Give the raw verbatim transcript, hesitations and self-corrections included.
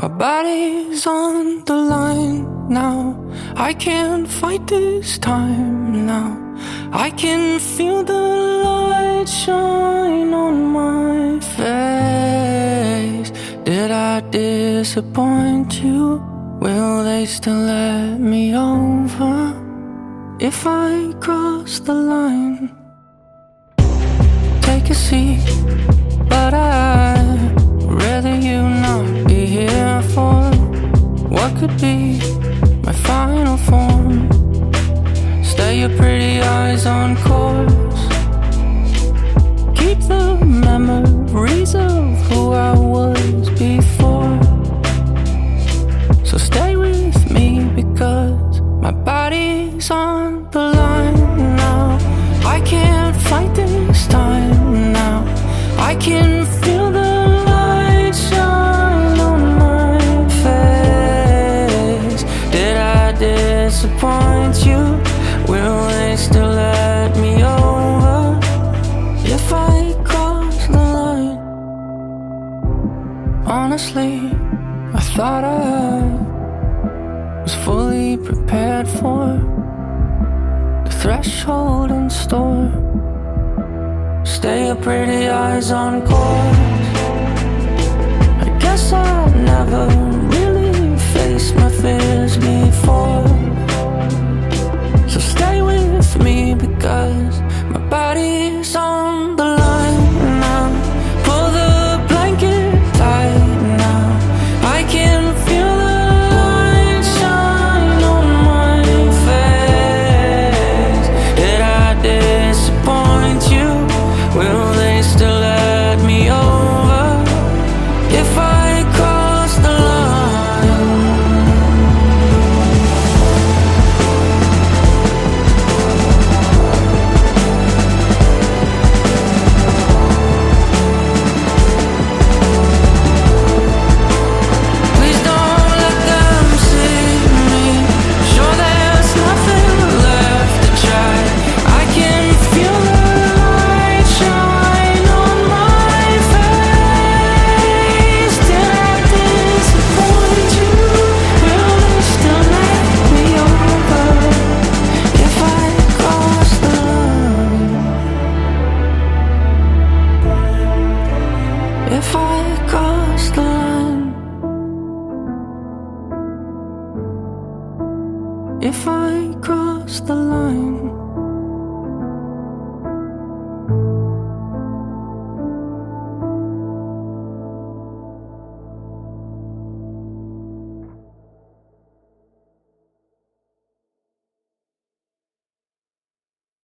My body's on the line now. I can't fight this time now. I can feel the light shine on my face. Did I disappoint you? Will they still let me over if I cross the line? Take a seat, but I'd rather you not be here for what could be my final form. Stay your pretty eyes on course. Keep the memories of who I was before. So stay with me because my body's on the line now. I can't fight this time now. I can feel the light shine on my face. Did I disappoint you? Will they still let me over if I cross the line? Honestly, I thought I was fully prepared for the threshold in store. Stay your pretty eyes on course. I guess I never really faced my fears before. So stay with me because my body